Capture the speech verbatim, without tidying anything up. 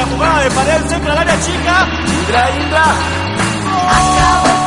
jugada de pared, centro al área chica. Indra, Indra. Acabó.